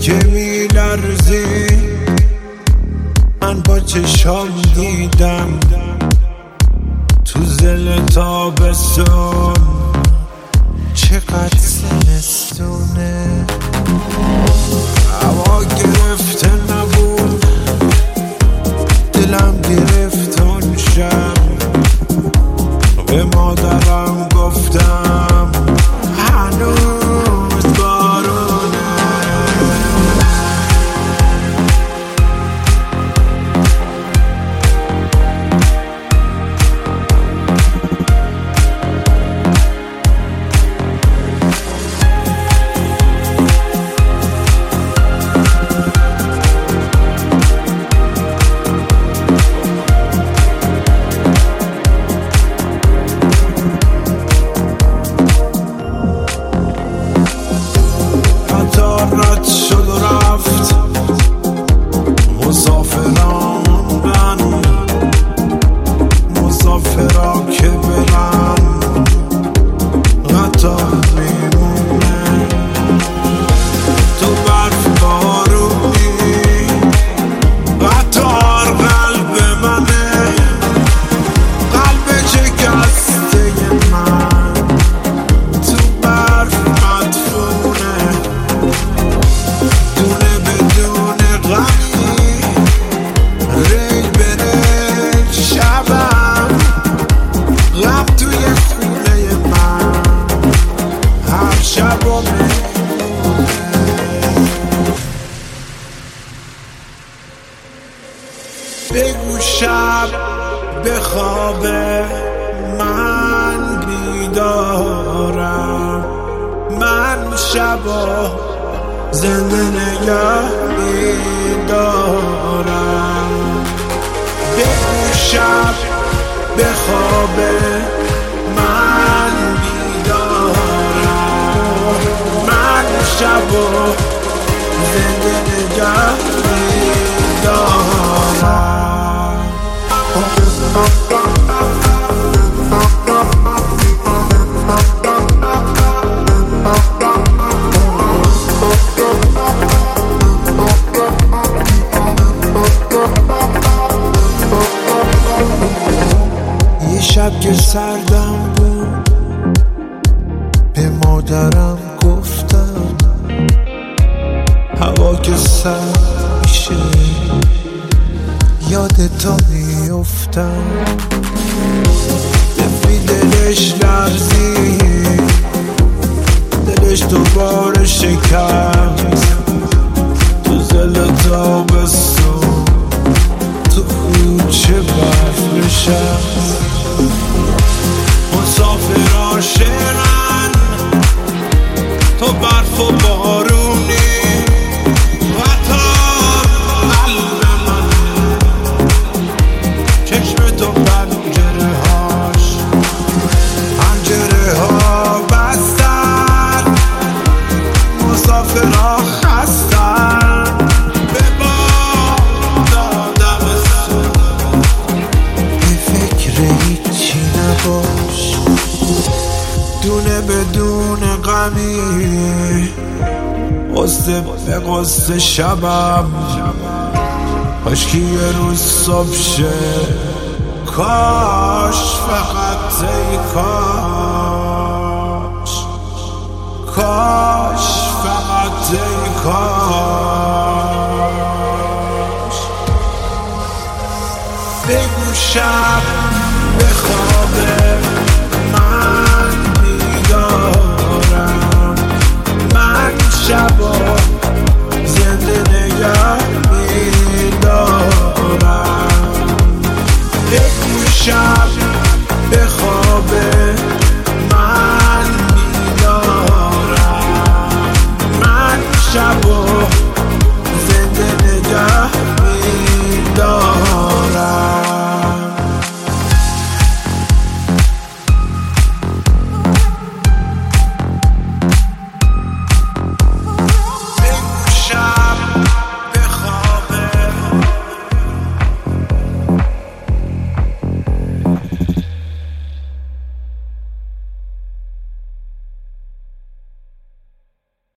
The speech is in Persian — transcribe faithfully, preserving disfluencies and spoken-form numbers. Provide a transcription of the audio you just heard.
که میلرزی من با چشام دیدم تو زل تابستون چقدر زمستونه. هوا گرفته نبود دلم گرفت اون شب، به مادرم گفتم هنوز بارونه. رد شد و رفت مسافران من، مسافرا که برن قطار میمونه. تو برف بارونی قطار قلب منه، قلب شکسته من تو برف مدفونه. دونه بدون غمی ریل به ریل شبم، غم توی خونه من هر شب و بگو شب بخوابه من بیدارم، من شبا زنده نگه میدارم. بگو شب بخوابه من بیدارم، من شبا زنده نگه میدارم. شب که سردم بود به مادرم گفتم هوا که سرد میشه یاد تو میفتم. دفی دلش لرزی دلش دوباره شکست تو زل تابستون تو کوچه برف نشست. مسافرها شعرن تو برف و بارونی قطار قلب من، چشم تو پنجره هاش پنجره ها بستن، مسافرها خستن به باد آدمستون. به فکر هیچی نباش دونه بدون غمی، قصه به قصه شبم کاشکی یه روز صبح شه. کاش فقط ای کاش، کاش فقط ای کاش. بگو شب